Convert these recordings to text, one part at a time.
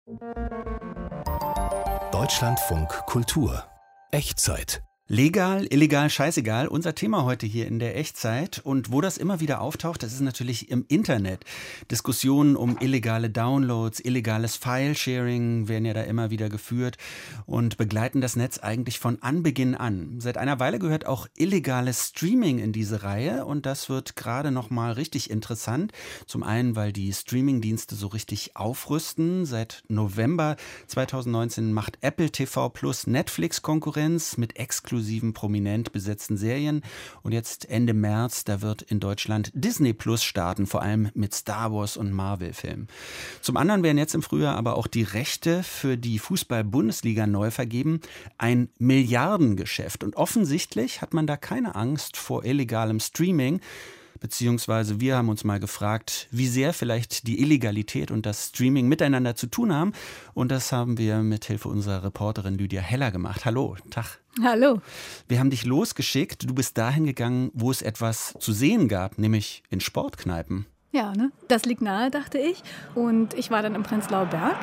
Deutschlandfunk Kultur. Echtzeit. Legal, illegal, scheißegal, unser Thema heute hier in der Echtzeit. Und wo das immer wieder auftaucht, das ist natürlich im Internet. Diskussionen um illegale Downloads, illegales File-Sharing werden ja da immer wieder geführt und begleiten das Netz eigentlich von Anbeginn an. Seit einer Weile gehört auch illegales Streaming in diese Reihe und das wird gerade nochmal richtig interessant. Zum einen, weil die Streamingdienste so richtig aufrüsten. Seit November 2019 macht Apple TV Plus Netflix Konkurrenz mit exklusiven prominent besetzten Serien. Und jetzt Ende März, da wird in Deutschland Disney Plus starten, vor allem mit Star Wars und Marvel-Filmen. Zum anderen werden jetzt im Frühjahr aber auch die Rechte für die Fußball-Bundesliga neu vergeben. Ein Milliardengeschäft. Und offensichtlich hat man da keine Angst vor illegalem Streaming. Beziehungsweise wir haben uns mal gefragt, wie sehr vielleicht die Illegalität und das Streaming miteinander zu tun haben. Und das haben wir mit Hilfe unserer Reporterin Lydia Heller gemacht. Hallo, Tag. Hallo. Wir haben dich losgeschickt. Du bist dahin gegangen, wo es etwas zu sehen gab, nämlich in Sportkneipen. Ja, ne? Das liegt nahe, dachte ich. Und ich war dann im Prenzlauer Berg.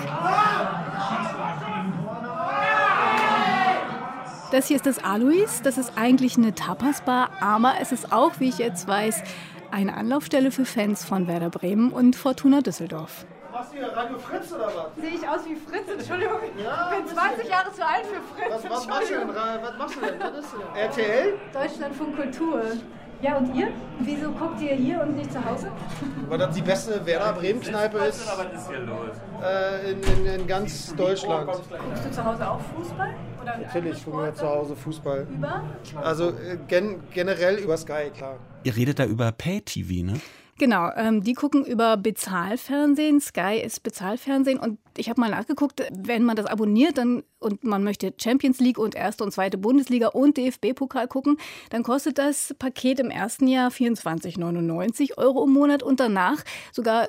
Das hier ist das Alois. Das ist eigentlich eine Tapas-Bar, aber es ist auch, wie ich jetzt weiß, eine Anlaufstelle für Fans von Werder Bremen und Fortuna Düsseldorf. Machst du hier Radio Fritz oder was? Sehe ich aus wie Fritz? Entschuldigung. Ja, ich bin 20 Jahre zu alt für Fritz. Was machst du denn? Was ist denn? RTL? Deutschlandfunk Kultur. Ja, und ihr? Wieso guckt ihr hier und nicht zu Hause? Weil das die beste Werder Bremen-Kneipe ist. Was ist hier los? In ganz Deutschland. Guckst du zu Hause auch Fußball? Oder Natürlich gucken wir zu Hause Fußball. Über? Also generell über Sky, klar. Ihr redet da über Pay-TV, ne? Genau, die gucken über Bezahlfernsehen. Sky ist Bezahlfernsehen. Und ich habe mal nachgeguckt, wenn man das abonniert und man möchte Champions League und erste und zweite Bundesliga und DFB-Pokal gucken, dann kostet das Paket im ersten Jahr 24,99 € im Monat und danach sogar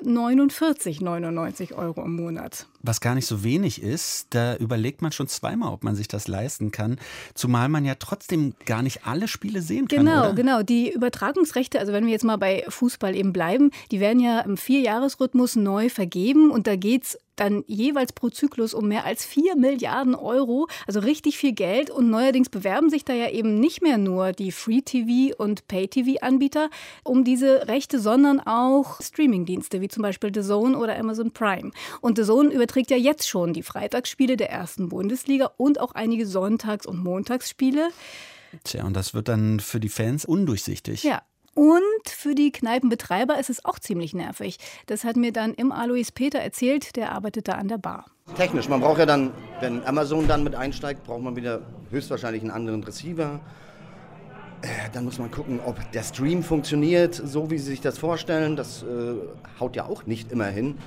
49,99 € im Monat. Was gar nicht so wenig ist, da überlegt man schon zweimal, ob man sich das leisten kann. Zumal man ja trotzdem gar nicht alle Spiele sehen kann, oder? Genau. Die Übertragungsrechte, also wenn wir jetzt mal bei Fußball eben bleiben, die werden ja im 4-Jahres-Rhythmus neu vergeben und da geht's dann jeweils pro Zyklus um mehr als 4 Milliarden €, also richtig viel Geld. Und neuerdings bewerben sich da ja eben nicht mehr nur die Free-TV- und Pay-TV-Anbieter um diese Rechte, sondern auch Streamingdienste wie zum Beispiel DAZN oder Amazon Prime. Und DAZN überträgt ja jetzt schon die Freitagsspiele der ersten Bundesliga und auch einige Sonntags- und Montagsspiele. Tja, und das wird dann für die Fans undurchsichtig. Ja. Und für die Kneipenbetreiber ist es auch ziemlich nervig. Das hat mir dann im Alois Peter erzählt, der arbeitet da an der Bar. Technisch, man braucht ja dann, wenn Amazon dann mit einsteigt, braucht man wieder höchstwahrscheinlich einen anderen Receiver. Dann muss man gucken, ob der Stream funktioniert, so wie sie sich das vorstellen. Das haut ja auch nicht immer hin.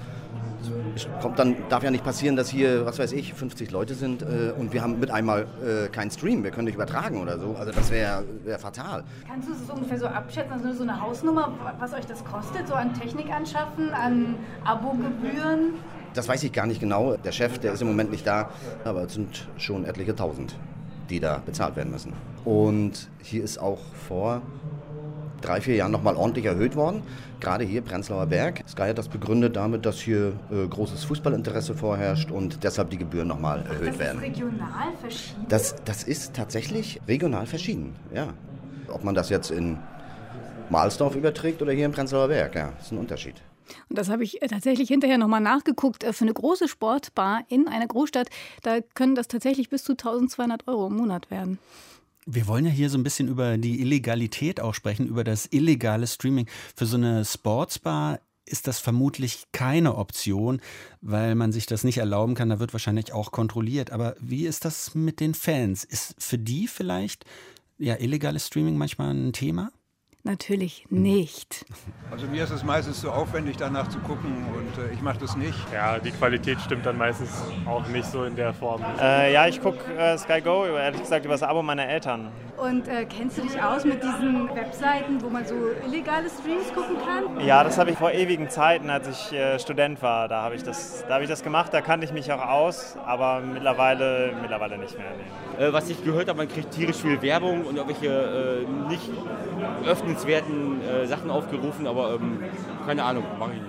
Darf ja nicht passieren, dass hier, 50 Leute sind und wir haben mit einmal keinen Stream. Wir können nicht übertragen oder so. Also das wäre fatal. Kannst du es ungefähr so abschätzen, also so eine Hausnummer, was euch das kostet, so an Technik anschaffen, an Abogebühren? Das weiß ich gar nicht genau. Der Chef, der ist im Moment nicht da, aber es sind schon etliche Tausend, die da bezahlt werden müssen. Und hier ist auch vor 3-4 Jahren nochmal ordentlich erhöht worden. Gerade hier, Prenzlauer Berg. Sky hat das begründet damit, dass hier großes Fußballinteresse vorherrscht und deshalb die Gebühren nochmal erhöht werden. Das ist regional verschieden? Das ist tatsächlich regional verschieden, ja. Ob man das jetzt in Mahlsdorf überträgt oder hier in Prenzlauer Berg, ja, ist ein Unterschied. Und das habe ich tatsächlich hinterher nochmal nachgeguckt. Für eine große Sportbar in einer Großstadt, da können das tatsächlich bis zu 1.200 € im Monat werden. Wir wollen ja hier so ein bisschen über die Illegalität auch sprechen, über das illegale Streaming. Für so eine Sportsbar ist das vermutlich keine Option, weil man sich das nicht erlauben kann. Da wird wahrscheinlich auch kontrolliert. Aber wie ist das mit den Fans? Ist für die vielleicht illegales Streaming manchmal ein Thema? Natürlich nicht. Also mir ist es meistens zu aufwendig, danach zu gucken und ich mache das nicht. Ja, die Qualität stimmt dann meistens auch nicht so in der Form. Ich gucke Sky Go, ehrlich gesagt, über das Abo meiner Eltern. Und kennst du dich aus mit diesen Webseiten, wo man so illegale Streams gucken kann? Ja, das habe ich vor ewigen Zeiten, als ich Student war. Da habe ich das gemacht, da kannte ich mich auch aus, aber mittlerweile nicht mehr. Nee. Was ich gehört habe, man kriegt tierisch viel Werbung und irgendwelche nicht öffnenswerten Sachen aufgerufen, aber keine Ahnung, mache ich nicht.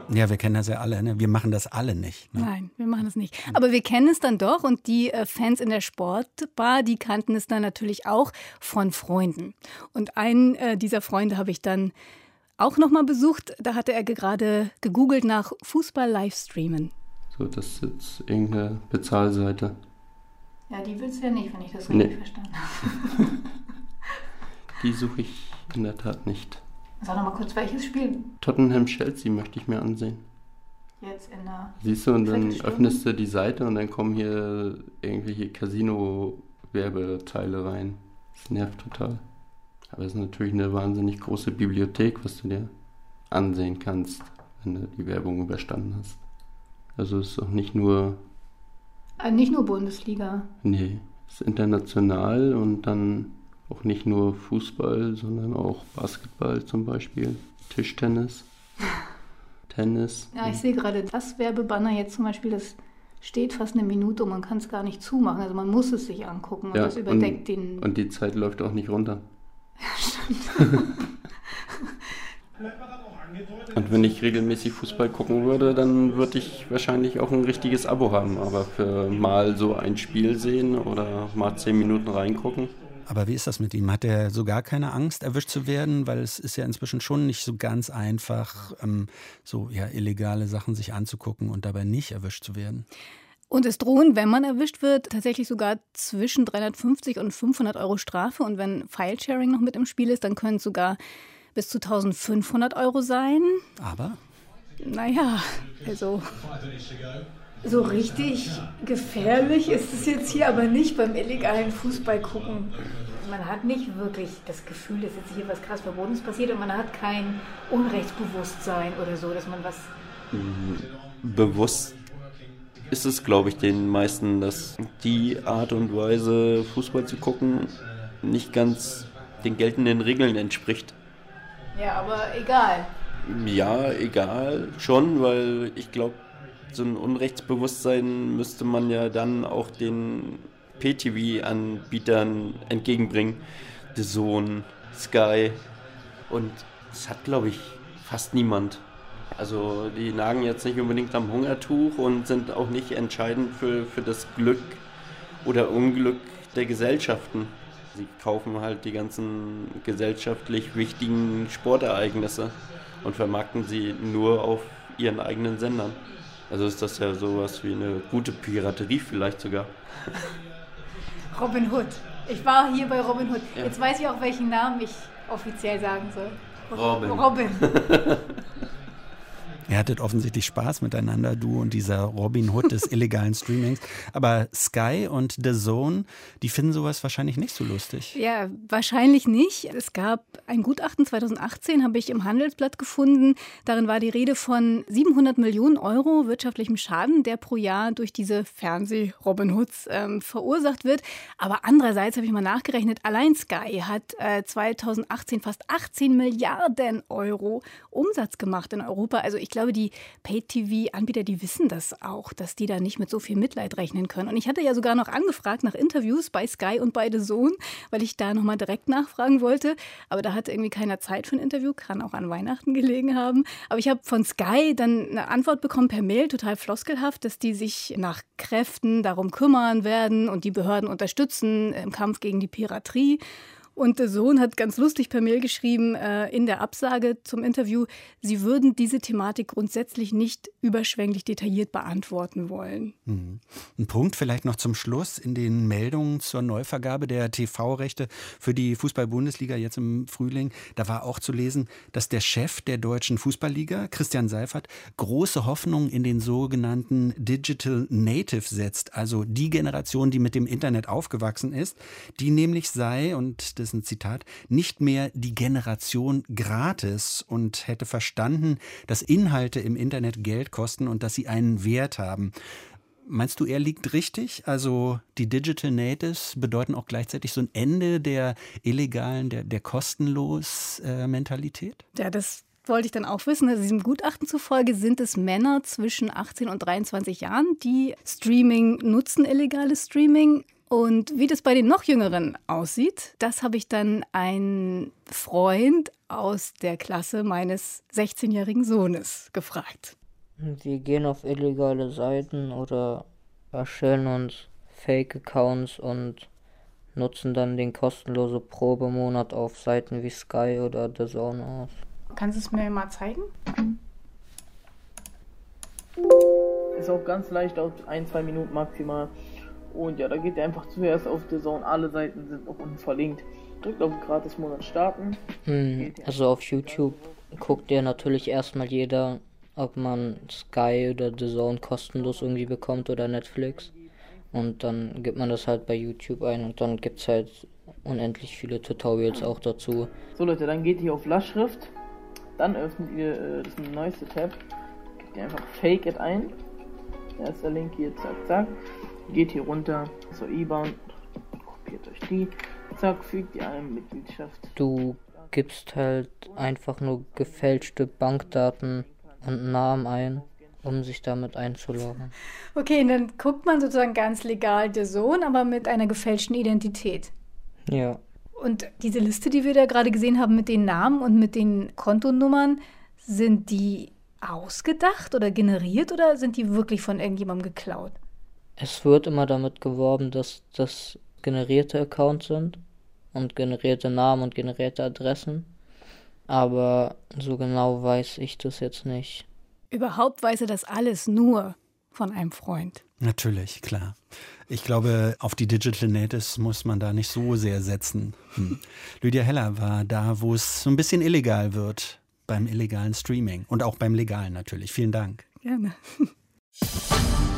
Ja, wir kennen das ja alle, ne? Wir machen das alle nicht. Ne? Nein, wir machen das nicht. Aber wir kennen es dann doch und die Fans in der Sportbar, die kannten es dann natürlich auch von Freunden. Und einen dieser Freunde habe ich dann auch nochmal besucht. Da hatte er gerade gegoogelt nach Fußball-Livestreamen. So, das ist jetzt irgendeine Bezahlseite. Ja, die willst du ja nicht, wenn ich das richtig verstanden habe. Die suche ich in der Tat nicht. Sag nochmal kurz, welches Spiel? Tottenham-Chelsea möchte ich mir ansehen. Jetzt in der... Siehst du, und dann öffnest du die Seite und dann kommen hier irgendwelche Casino-Werbeteile rein. Das nervt total. Aber es ist natürlich eine wahnsinnig große Bibliothek, was du dir ansehen kannst, wenn du die Werbung überstanden hast. Also es ist auch nicht nur... Nicht nur Bundesliga. Nee, es ist international und dann auch nicht nur Fußball, sondern auch Basketball zum Beispiel, Tischtennis, Tennis. Ja, ich sehe gerade das Werbebanner jetzt zum Beispiel, das steht fast eine Minute und man kann es gar nicht zumachen. Also man muss es sich angucken und das überdeckt den... Und die Zeit läuft auch nicht runter. Ja, stimmt. Und wenn ich regelmäßig Fußball gucken würde, dann würde ich wahrscheinlich auch ein richtiges Abo haben. Aber für mal so ein Spiel sehen oder mal 10 Minuten reingucken. Aber wie ist das mit ihm? Hat er so gar keine Angst, erwischt zu werden? Weil es ist ja inzwischen schon nicht so ganz einfach, illegale Sachen sich anzugucken und dabei nicht erwischt zu werden. Und es drohen, wenn man erwischt wird, tatsächlich sogar zwischen 350 und 500 Euro Strafe. Und wenn File-Sharing noch mit im Spiel ist, dann können es sogar bis zu 1.500 Euro sein. Aber? Naja, also so richtig gefährlich ist es jetzt hier aber nicht beim illegalen Fußball gucken. Man hat nicht wirklich das Gefühl, dass jetzt hier was krass Verbotenes passiert und man hat kein Unrechtsbewusstsein oder so, dass man was... Bewusst ist es, glaube ich, den meisten, dass die Art und Weise, Fußball zu gucken, nicht ganz den geltenden Regeln entspricht. Ja, aber egal. Ja, egal, schon, weil ich glaube, so ein Unrechtsbewusstsein müsste man ja dann auch den PTV-Anbietern entgegenbringen. The Zone, Sky, und das hat, glaube ich, fast niemand. Also die nagen jetzt nicht unbedingt am Hungertuch und sind auch nicht entscheidend für das Glück oder Unglück der Gesellschaften. Sie kaufen halt die ganzen gesellschaftlich wichtigen Sportereignisse und vermarkten sie nur auf ihren eigenen Sendern. Also ist das ja sowas wie eine gute Piraterie vielleicht sogar. Robin Hood. Ich war hier bei Robin Hood. Ja. Jetzt weiß ich auch, welchen Namen ich offiziell sagen soll. Robin. Ihr hattet offensichtlich Spaß miteinander, du und dieser Robin Hood des illegalen Streamings. Aber Sky und The Zone, die finden sowas wahrscheinlich nicht so lustig. Ja, wahrscheinlich nicht. Es gab ein Gutachten 2018, habe ich im Handelsblatt gefunden. Darin war die Rede von 700 Millionen Euro wirtschaftlichem Schaden, der pro Jahr durch diese Fernseh-Robin Hoods verursacht wird. Aber andererseits habe ich mal nachgerechnet, allein Sky hat 2018 fast 18 Milliarden Euro Umsatz gemacht in Europa. Also ich glaube, die Pay-TV-Anbieter, die wissen das auch, dass die da nicht mit so viel Mitleid rechnen können. Und ich hatte ja sogar noch angefragt nach Interviews bei Sky und bei The Zone, weil ich da nochmal direkt nachfragen wollte. Aber da hatte irgendwie keiner Zeit für ein Interview, kann auch an Weihnachten gelegen haben. Aber ich habe von Sky dann eine Antwort bekommen per Mail, total floskelhaft, dass die sich nach Kräften darum kümmern werden und die Behörden unterstützen im Kampf gegen die Piraterie. Und der Sohn hat ganz lustig per Mail geschrieben, in der Absage zum Interview, sie würden diese Thematik grundsätzlich nicht überschwänglich detailliert beantworten wollen. Ein Punkt vielleicht noch zum Schluss. In den Meldungen zur Neuvergabe der TV-Rechte für die Fußball-Bundesliga jetzt im Frühling, da war auch zu lesen, dass der Chef der Deutschen Fußballliga, Christian Seifert, große Hoffnung in den sogenannten Digital Native setzt. Also die Generation, die mit dem Internet aufgewachsen ist, die nämlich sei, und das ist ein Zitat, nicht mehr die Generation gratis und hätte verstanden, dass Inhalte im Internet Geld kosten und dass sie einen Wert haben. Meinst du, er liegt richtig? Also die Digital Natives bedeuten auch gleichzeitig so ein Ende der illegalen, der kostenlos Mentalität? Ja, das wollte ich dann auch wissen. Also diesem Gutachten zufolge sind es Männer zwischen 18 und 23 Jahren, die Streaming nutzen, illegales Streaming. Und wie das bei den noch Jüngeren aussieht, das habe ich dann einen Freund aus der Klasse meines 16-jährigen Sohnes gefragt. Wir gehen auf illegale Seiten oder erstellen uns Fake-Accounts und nutzen dann den kostenlosen Probemonat auf Seiten wie Sky oder DAZN aus. Kannst du es mir mal zeigen? Ist auch ganz leicht, auf 1-2 Minuten maximal. Und ja, da geht ihr einfach zuerst auf DAZN. Alle Seiten sind auch unten verlinkt. Drückt auf Gratis-Monat starten. Also auf YouTube guckt ja natürlich erstmal jeder, ob man Sky oder DAZN kostenlos irgendwie bekommt oder Netflix. Und dann gibt man das halt bei YouTube ein und dann gibt es halt unendlich viele Tutorials auch dazu. So Leute, dann geht ihr auf Lastschrift. Dann öffnet ihr das neueste Tab. Gebt ihr einfach Fake It ein. Erster Link hier, zack, zack. Geht hier runter zur IBAN. Kopiert euch die. Zack, fügt ihr ein Mitgliedschaft. Du gibst halt einfach nur gefälschte Bankdaten und Namen ein, um sich damit einzuloggen. Okay, und dann guckt man sozusagen ganz legal DAZN, aber mit einer gefälschten Identität. Ja. Und diese Liste, die wir da gerade gesehen haben mit den Namen und mit den Kontonummern, sind die ausgedacht oder generiert oder sind die wirklich von irgendjemandem geklaut? Es wird immer damit geworben, dass das generierte Accounts sind und generierte Namen und generierte Adressen. Aber so genau weiß ich das jetzt nicht. Überhaupt weiß er das alles nur von einem Freund. Natürlich, klar. Ich glaube, auf die Digital Natives muss man da nicht so sehr setzen. Lydia Heller war da, wo es so ein bisschen illegal wird, beim illegalen Streaming und auch beim legalen natürlich. Vielen Dank. Gerne.